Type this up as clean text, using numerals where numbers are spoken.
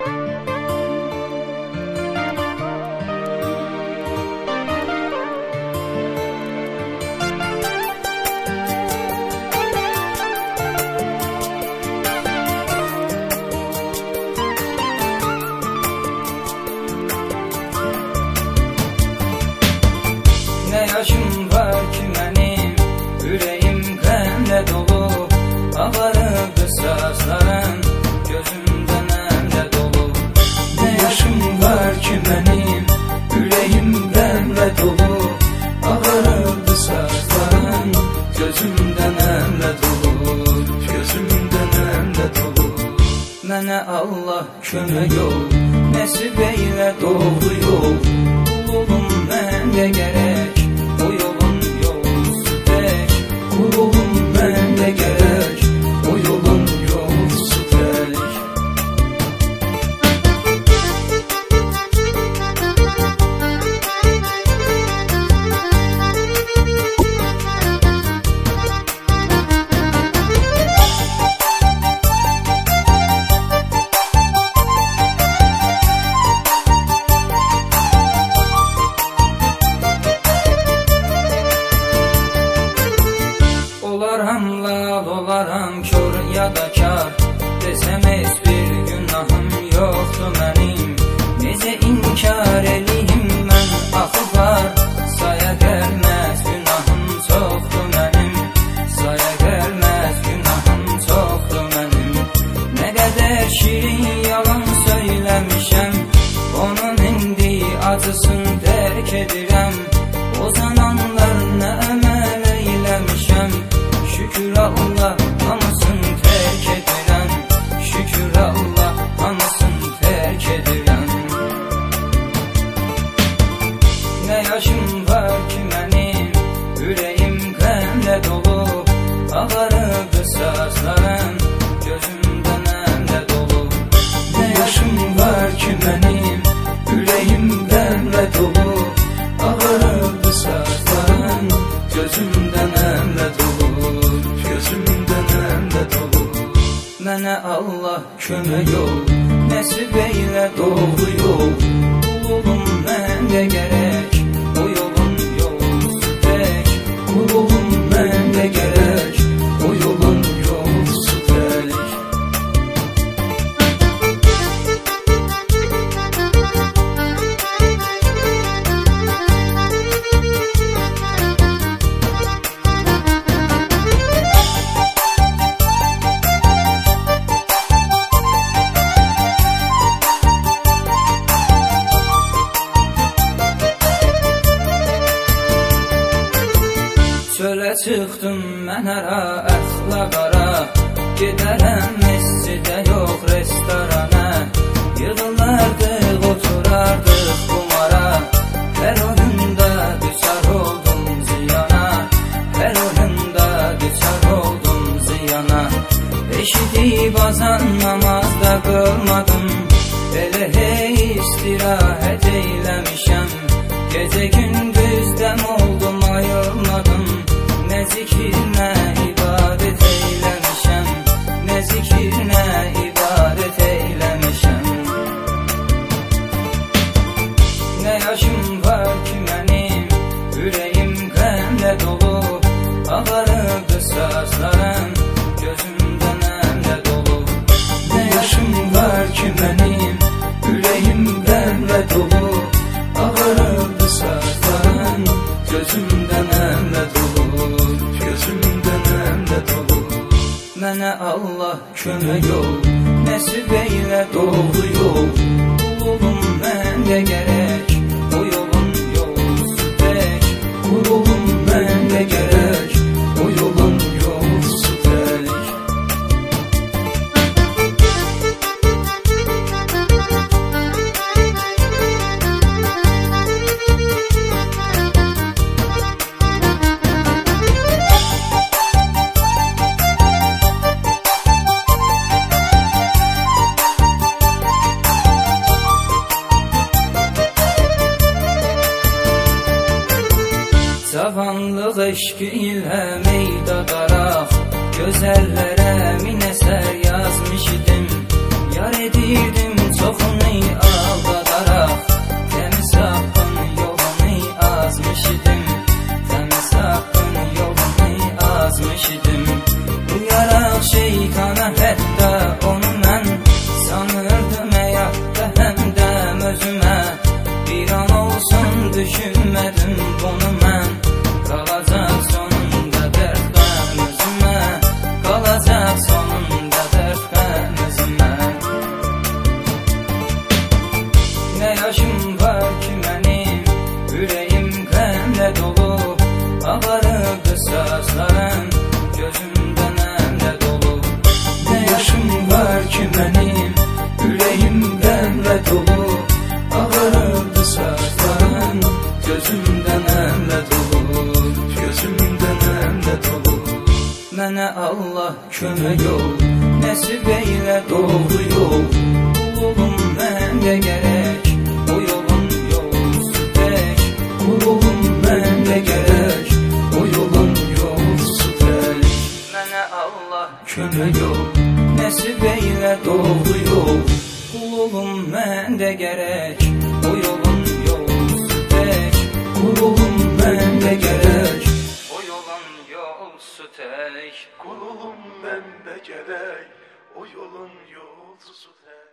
Ne yaşım var ki benim, yüreğim qənlə dolu. Ağarıbdı sazların, gözümdən əmlə dolu. Ne yaşım var ki benim, yüreğim qənlə dolu. Ağarıbdı sazların, gözümdən əmlə dolu. Gözümdən əmlə dolu. Mənə Allah kömək ol, nəsib eylə doğru yol. Qul olum məndə gərək, o yolun yolcusu tək. Qul olum məndə gərək, o yolun yolcusu tək. Olaram lav, olaram kör ya da kar. Desəm heç bir günahım yoxdur mənim. Necə inkar eləyim mən, axı var. Saya gəlməz günahım çoxdur mənim. Saya gəlməz günahım çoxdur mənim. Nə qədər şirin yalan söyləmişəm, onun indi acısını dərk edirəm. O zamanlar nə əməl eyləmişəm, şükür Allah hamısını tərk edirəm. Şükür Allah hamısını tərk edirəm. Ne yaşım var ki benim, yüreğim qənlə dolu. Ağarıbdı sazların, gözümdən əmlə dolu. Ne yaşım var ki benim, yüreğim qənlə dolu. Ağarıbdı sazların, gözümdən əmlə dolu. Gözümdən əmlə dolu. Mənə Allah kömək ol, nəsib eylə doğru yol. Qul olum məndə gərək, o yolun yolcusu tək. Qul olum məndə gərək, o yolun yolcusu tək. Çölə çıxdım mən ara, əxla qara. Gedərəm məscidə yox restorana. Yığılardıq, oturardıq qumara. Hər oyunda düçar oldum ziyana. Hər oyunda düçar oldum ziyana. Eşidib azan namazda qılmadım. Elə hey istirahət eyləmişəm. Gecə gündüz dəm oldum, ayılmadım. Nə zikir, nə ibadət eyləmişəm. Nə zikir, nə ibadət eyləmişəm. Ne yaşım var ki mənim, yüreğim qənlə dolu. Ağarıbdı sazların, gözümdən əmlə dolu. Ne yaşım var ki mənim, yüreğim qənlə dolu. Ağarıbdı sazların, gözümdən əmlə dolu. Gözümdən əmlə dolu. Mənə Allah kömək ol, nəsib eylə doğru yol. Qul olum məndə gərək, o yolun yolcusu tək. Qul olum məndə gərək, o yolun yolcusu tək. Cavanlıq eşqi ilə meyda daraq, gözəllərə min əsər yazmış idim. Yar edirdim çox kömək ol, nəsib eylə doğru yol. Qulum məndə gərək, o yolun yolcusu tək. Qulum məndə gərək, o yolun yolcusu tək. Mənə Allah kömək ol, nəsib eylə doğru yol. Qulum məndə gərək, o yolun yolcusu tək. Qulum məndə gərək, o yolun yolcusu tək. Qulum məndə gərək, o yolun yolcusu tək.